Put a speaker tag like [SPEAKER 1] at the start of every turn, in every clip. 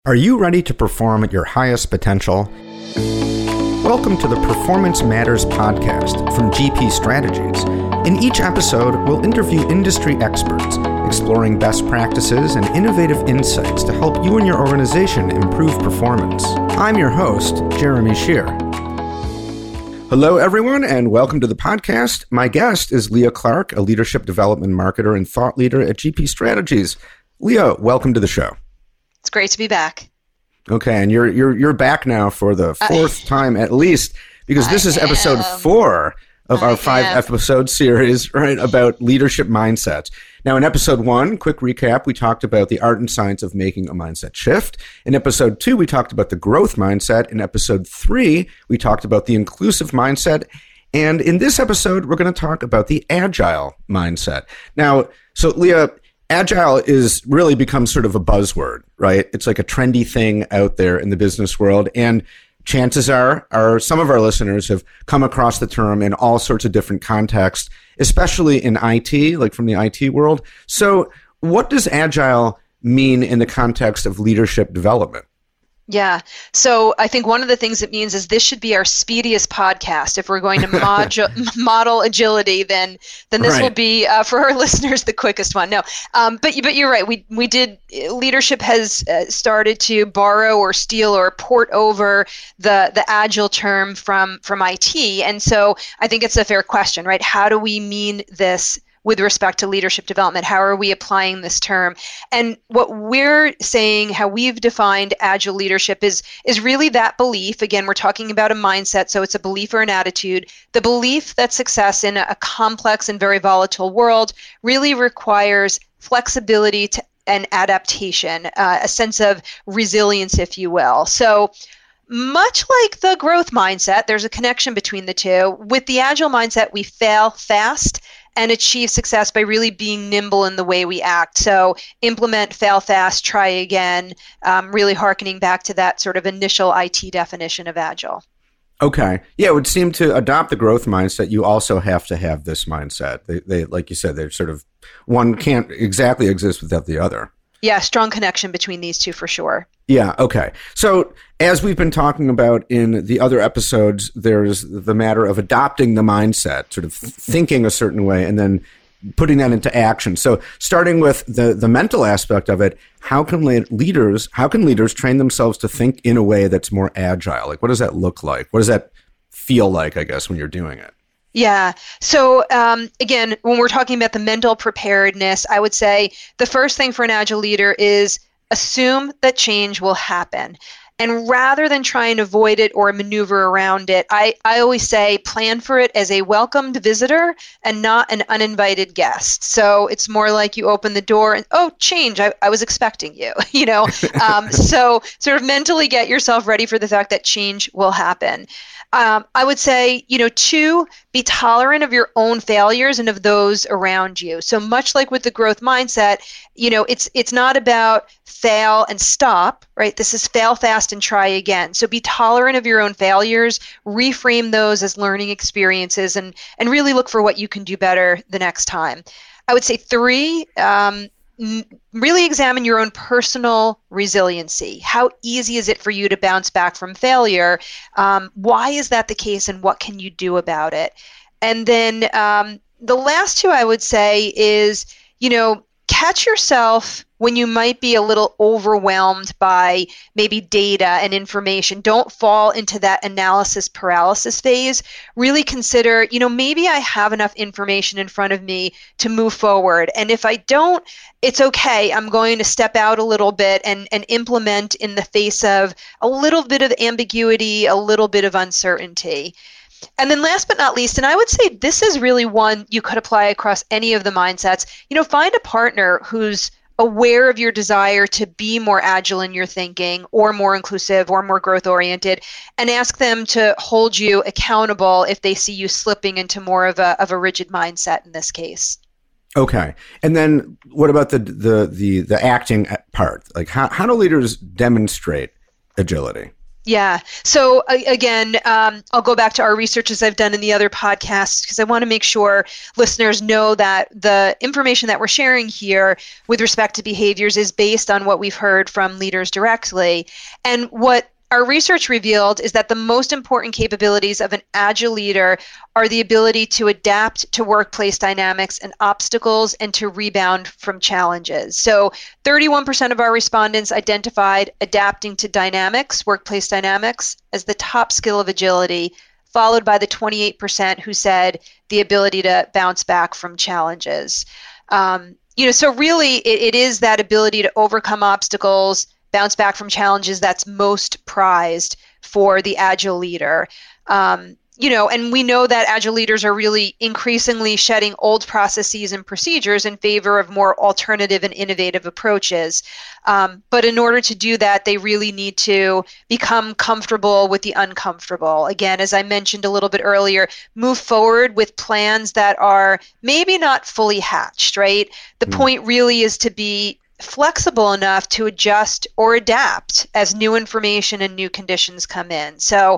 [SPEAKER 1] Are you ready to perform at your highest potential? Welcome to the Performance Matters podcast from GP Strategies. In each episode, we'll interview industry experts, exploring best practices and innovative insights to help you and your organization improve performance. I'm your host, Jeremy Shear. Hello, everyone, and welcome to the podcast. My guest is Leah Clark, a leadership development marketer and thought leader at GP Strategies. Leah, welcome to the show.
[SPEAKER 2] It's great to be back.
[SPEAKER 1] Okay, and you're back now for the fourth time at least, because this is episode 4 of our 5-episode series, right, about leadership mindsets. Now, in episode 1, quick recap, we talked about the art and science of making a mindset shift. In episode 2, we talked about the growth mindset. In episode 3, we talked about the inclusive mindset. And in this episode, we're going to talk about the agile mindset. Now, so Leah, agile is really become sort of a buzzword, right? It's like a trendy thing out there in the business world. And chances are some of our listeners have come across the term in all sorts of different contexts, especially in IT, like from the IT world. So what does agile mean in the context of leadership development?
[SPEAKER 2] Yeah. So I think one of the things it means is this should be our speediest podcast. If we're going to model agility, then this will be for our listeners the quickest one. No, but you're right. We did. Leadership has started to borrow or steal or port over the agile term from IT, and so I think it's a fair question, right? How do we mean this with respect to leadership development? How are we applying this term? And what we're saying, how we've defined agile leadership is really that belief. Again, we're talking about a mindset, so it's a belief or an attitude. The belief that success in a complex and very volatile world really requires flexibility and adaptation, a sense of resilience, if you will. So much like the growth mindset, there's a connection between the two. With the agile mindset, we fail fast and achieve success by really being nimble in the way we act. So implement, fail fast, try again, really hearkening back to that sort of initial IT definition of agile.
[SPEAKER 1] Okay. Yeah, it would seem to adopt the growth mindset, you also have to have this mindset. They like you said, they're sort of, one can't exactly exist without the other.
[SPEAKER 2] Yeah, strong connection between these two for sure.
[SPEAKER 1] Yeah, okay. So as we've been talking about in the other episodes, there's the matter of adopting the mindset, sort of thinking a certain way and then putting that into action. So starting with the mental aspect of it, how can leaders train themselves to think in a way that's more agile? Like, what does that look like? What does that feel like, I guess, when you're doing it?
[SPEAKER 2] Yeah. So again, when we're talking about the mental preparedness, I would say the first thing for an agile leader is assume that change will happen. And rather than try and avoid it or maneuver around it, I always say plan for it as a welcomed visitor and not an uninvited guest. So it's more like you open the door and, oh, change, I was expecting you, So sort of mentally get yourself ready for the fact that change will happen. I would say, 2, be tolerant of your own failures and of those around you. So much like with the growth mindset, it's not about fail and stop, right? This is fail fast and try again. So be tolerant of your own failures, reframe those as learning experiences, and really look for what you can do better the next time. I would say 3, really examine your own personal resiliency. How easy is it for you to bounce back from failure? Why is that the case, and what can you do about it? And then the last 2 I would say is, catch yourself when you might be a little overwhelmed by maybe data and information. Don't fall into that analysis paralysis phase. Really consider, maybe I have enough information in front of me to move forward. And if I don't, it's okay. I'm going to step out a little bit and implement in the face of a little bit of ambiguity, a little bit of uncertainty. And then last but not least, and I would say this is really one you could apply across any of the mindsets, find a partner who's aware of your desire to be more agile in your thinking or more inclusive or more growth oriented, and ask them to hold you accountable if they see you slipping into more of a rigid mindset in this case.
[SPEAKER 1] Okay. And then what about the acting part? Like how do leaders demonstrate agility?
[SPEAKER 2] Yeah. So again, I'll go back to our research as I've done in the other podcasts because I want to make sure listeners know that the information that we're sharing here with respect to behaviors is based on what we've heard from leaders directly. And what our research revealed is that the most important capabilities of an agile leader are the ability to adapt to workplace dynamics and obstacles and to rebound from challenges. So 31% of our respondents identified adapting to dynamics, workplace dynamics, as the top skill of agility, followed by the 28% who said the ability to bounce back from challenges. So really it is that ability to overcome obstacles, bounce back from challenges that's most prized for the agile leader. And we know that agile leaders are really increasingly shedding old processes and procedures in favor of more alternative and innovative approaches. But in order to do that, they really need to become comfortable with the uncomfortable. Again, as I mentioned a little bit earlier, move forward with plans that are maybe not fully hatched, right? The point really is to be flexible enough to adjust or adapt as new information and new conditions come in. So,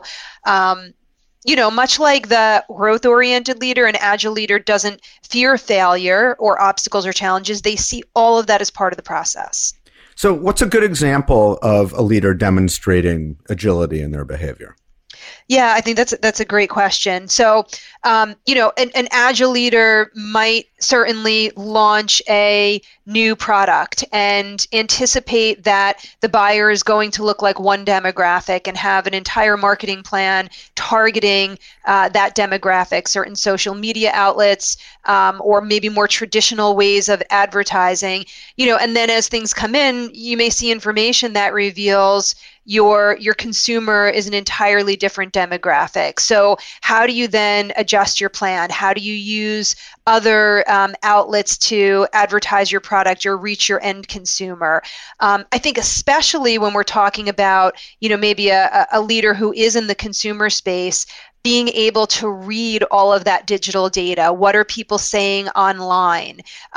[SPEAKER 2] much like the growth-oriented leader, an agile leader doesn't fear failure or obstacles or challenges. They see all of that as part of the process.
[SPEAKER 1] So what's a good example of a leader demonstrating agility in their behavior?
[SPEAKER 2] Yeah, I think that's a great question. So, an agile leader might certainly launch a new product and anticipate that the buyer is going to look like one demographic and have an entire marketing plan targeting that demographic, certain social media outlets, or maybe more traditional ways of advertising. And then as things come in, you may see information that reveals your consumer is an entirely different demographic. So how do you then adjust your plan? How do you use other outlets to advertise your product or reach your end consumer? I think especially when we're talking about, maybe a leader who is in the consumer space, being able to read all of that digital data. What are people saying online?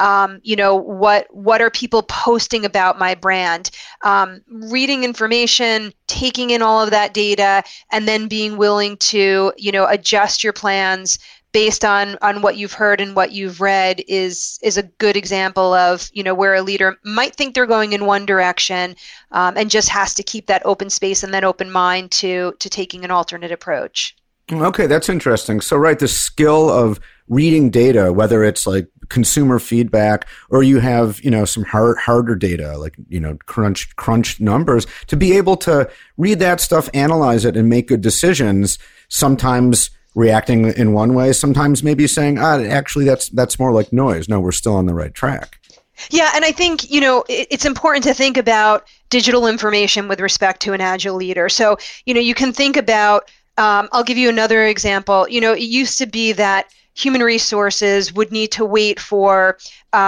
[SPEAKER 2] What are people posting about my brand? Reading information, taking in all of that data, and then being willing to, adjust your plans based on what you've heard and what you've read is a good example of, where a leader might think they're going in one direction and just has to keep that open space and that open mind to taking an alternate approach.
[SPEAKER 1] Okay, that's interesting. So, right, the skill of reading data, whether it's like consumer feedback or you have, some harder data, like, crunch numbers, to be able to read that stuff, analyze it, and make good decisions, sometimes reacting in one way, sometimes maybe saying, actually, that's more like noise. No, we're still on the right track.
[SPEAKER 2] Yeah, and I think, it's important to think about digital information with respect to an agile leader. So, you can think about I'll give you another example. It used to be that human resources would need to wait for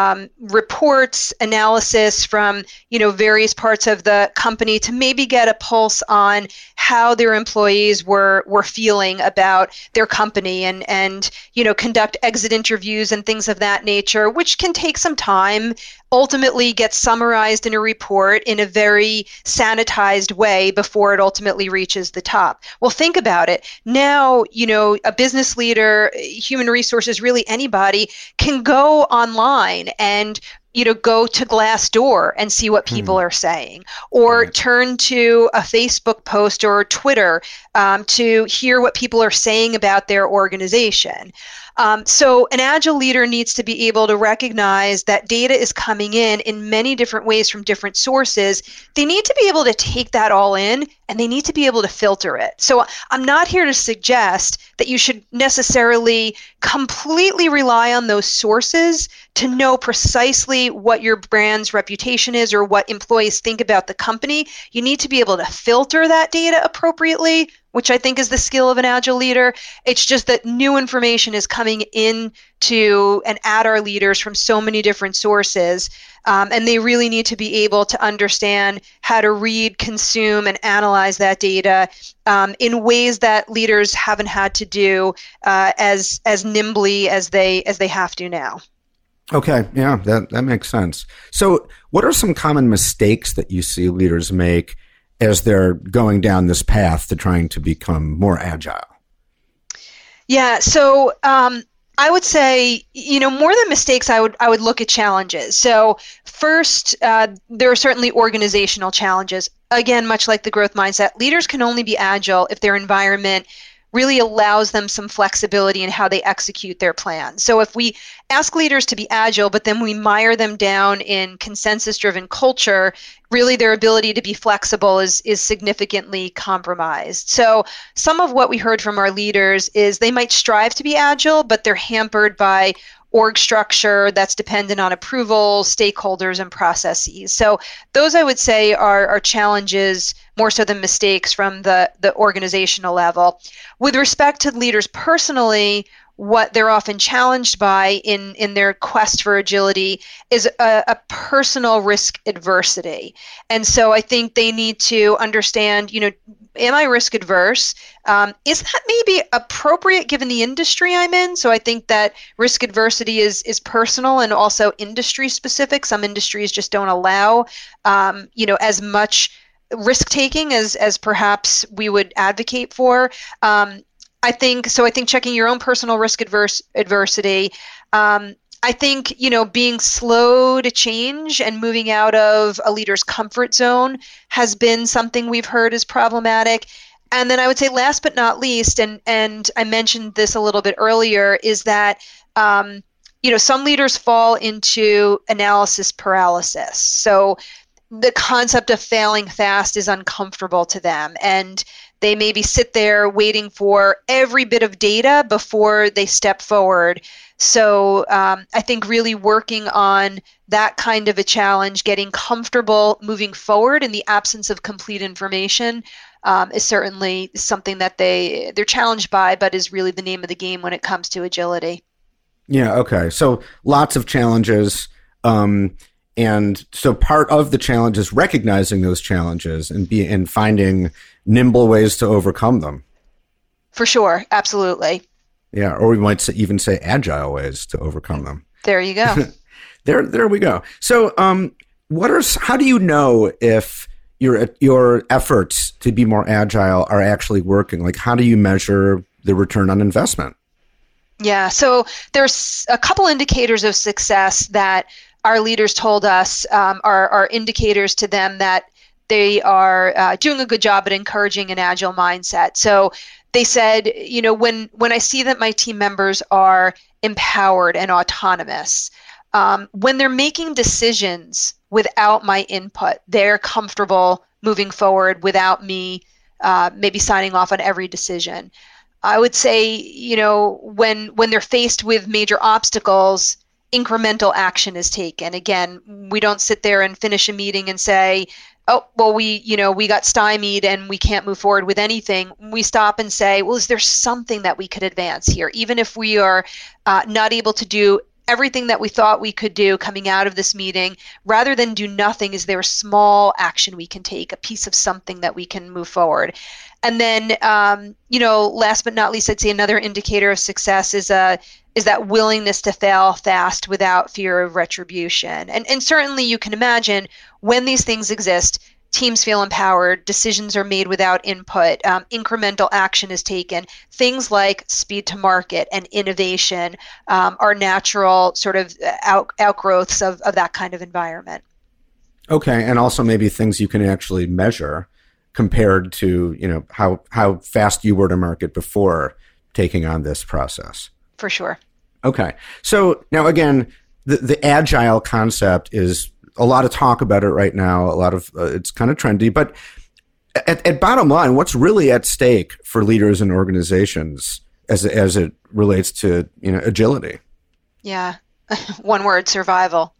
[SPEAKER 2] reports, analysis from, various parts of the company to maybe get a pulse on how their employees were feeling about their company and conduct exit interviews and things of that nature, which can take some time, ultimately get summarized in a report in a very sanitized way before it ultimately reaches the top. Well, think about it. Now, a business leader, human resources, really anybody can go online and go to Glassdoor and see what people are saying, or turn to a Facebook post or Twitter to hear what people are saying about their organization. So an agile leader needs to be able to recognize that data is coming in many different ways from different sources. They need to be able to take that all in, and they need to be able to filter it. So I'm not here to suggest that you should necessarily completely rely on those sources to know precisely what your brand's reputation is or what employees think about the company. You need to be able to filter that data appropriately, which I think is the skill of an agile leader. It's just that new information is coming in to and at our leaders from so many different sources, and they really need to be able to understand how to read, consume, and analyze that data in ways that leaders haven't had to do as nimbly as they have to now.
[SPEAKER 1] Okay, yeah, that makes sense. So what are some common mistakes that you see leaders make as they're going down this path to trying to become more agile?
[SPEAKER 2] Yeah, so I would say, more than mistakes, I would look at challenges. So first, there are certainly organizational challenges. Again, much like the growth mindset, leaders can only be agile if their environment really allows them some flexibility in how they execute their plan. So if we ask leaders to be agile, but then we mire them down in consensus-driven culture, really their ability to be flexible is significantly compromised. So some of what we heard from our leaders is they might strive to be agile, but they're hampered by org structure that's dependent on approval, stakeholders, and processes. So those, I would say, are challenges more so than mistakes from the organizational level. With respect to leaders personally, what they're often challenged by in their quest for agility is a personal risk adversity. And so I think they need to understand, am I risk adverse? Is that maybe appropriate given the industry I'm in? So I think that risk adversity is personal and also industry specific. Some industries just don't allow, as much risk taking as perhaps we would advocate for. I think checking your own personal risk adversity. I think, being slow to change and moving out of a leader's comfort zone has been something we've heard is problematic. And then I would say last but not least, and I mentioned this a little bit earlier, is that, some leaders fall into analysis paralysis. So the concept of failing fast is uncomfortable to them, and they maybe sit there waiting for every bit of data before they step forward. So I think really working on that kind of a challenge, getting comfortable moving forward in the absence of complete information, is certainly something that they're challenged by, but is really the name of the game when it comes to agility.
[SPEAKER 1] Yeah, okay. So lots of challenges. And so part of the challenge is recognizing those challenges and finding nimble ways to overcome them.
[SPEAKER 2] For sure. Absolutely.
[SPEAKER 1] Yeah. Or we might even say agile ways to overcome them.
[SPEAKER 2] There you go.
[SPEAKER 1] There we go. So how do you know if your efforts to be more agile are actually working? Like, how do you measure the return on investment?
[SPEAKER 2] Yeah. So there's a couple indicators of success that our leaders told us are indicators to them that they are doing a good job at encouraging an agile mindset. So they said, when I see that my team members are empowered and autonomous, when they're making decisions without my input, they're comfortable moving forward without me maybe signing off on every decision. I would say, when they're faced with major obstacles, incremental action is taken. Again, we don't sit there and finish a meeting and say, oh, well, we got stymied and we can't move forward with anything. We stop and say, well, is there something that we could advance here? Even if we are not able to do everything that we thought we could do coming out of this meeting, rather than do nothing, is there a small action we can take, a piece of something that we can move forward? And then, last but not least, I'd say another indicator of success is that willingness to fail fast without fear of retribution. And certainly you can imagine when these things exist, teams feel empowered, decisions are made without input, incremental action is taken. Things like speed to market and innovation are natural sort of outgrowths of that kind of environment.
[SPEAKER 1] Okay, and also maybe things you can actually measure compared to, how fast you were to market before taking on this process.
[SPEAKER 2] For sure.
[SPEAKER 1] Okay. So now again, the agile concept is a lot of talk about it right now. A lot of it's kind of trendy, but at bottom line, what's really at stake for leaders and organizations as it relates to agility?
[SPEAKER 2] Yeah. One word: survival.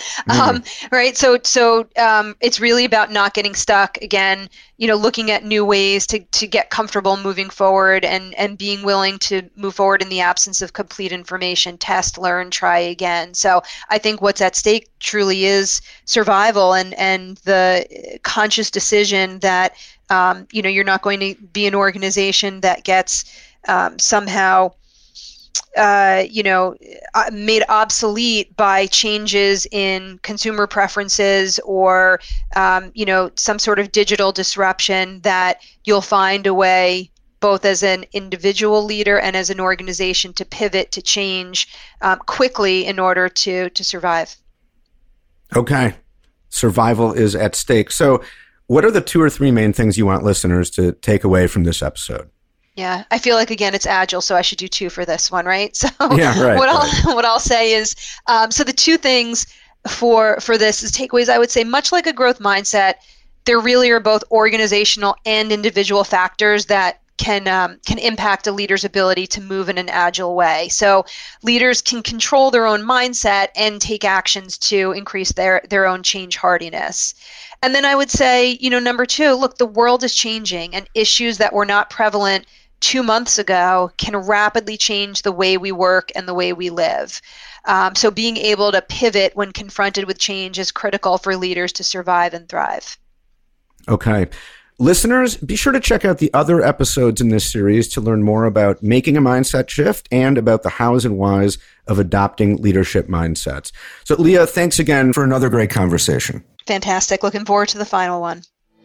[SPEAKER 2] Right. So it's really about not getting stuck. Again, looking at new ways to get comfortable moving forward and being willing to move forward in the absence of complete information, test, learn, try again. So I think what's at stake truly is survival and the conscious decision that, you're not going to be an organization that gets somehow made obsolete by changes in consumer preferences or, some sort of digital disruption, that you'll find a way, both as an individual leader and as an organization, to pivot, to change quickly in order to survive.
[SPEAKER 1] Okay. Survival is at stake. So what are the 2 or 3 main things you want listeners to take away from this episode?
[SPEAKER 2] Yeah, I feel like, again, it's agile, so I should do 2 for this one, right? So
[SPEAKER 1] yeah, right,
[SPEAKER 2] what I'll say is, so the 2 things for this is takeaways. I would say, much like a growth mindset, there really are both organizational and individual factors that can impact a leader's ability to move in an agile way. So leaders can control their own mindset and take actions to increase their own change hardiness. And then I would say, number 2, look, the world is changing, and issues that were not prevalent 2 months ago can rapidly change the way we work and the way we live. So being able to pivot when confronted with change is critical for leaders to survive and thrive.
[SPEAKER 1] Okay. Listeners, be sure to check out the other episodes in this series to learn more about making a mindset shift and about the hows and whys of adopting leadership mindsets. So, Leah, thanks again for another great conversation.
[SPEAKER 2] Fantastic. Looking forward to the final one.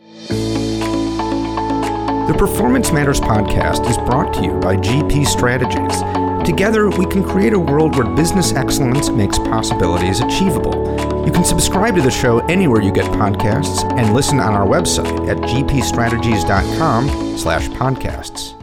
[SPEAKER 1] The Performance Matters podcast is brought to you by GP Strategies. Together, we can create a world where business excellence makes possibilities achievable. You can subscribe to the show anywhere you get podcasts and listen on our website at gpstrategies.com/podcasts.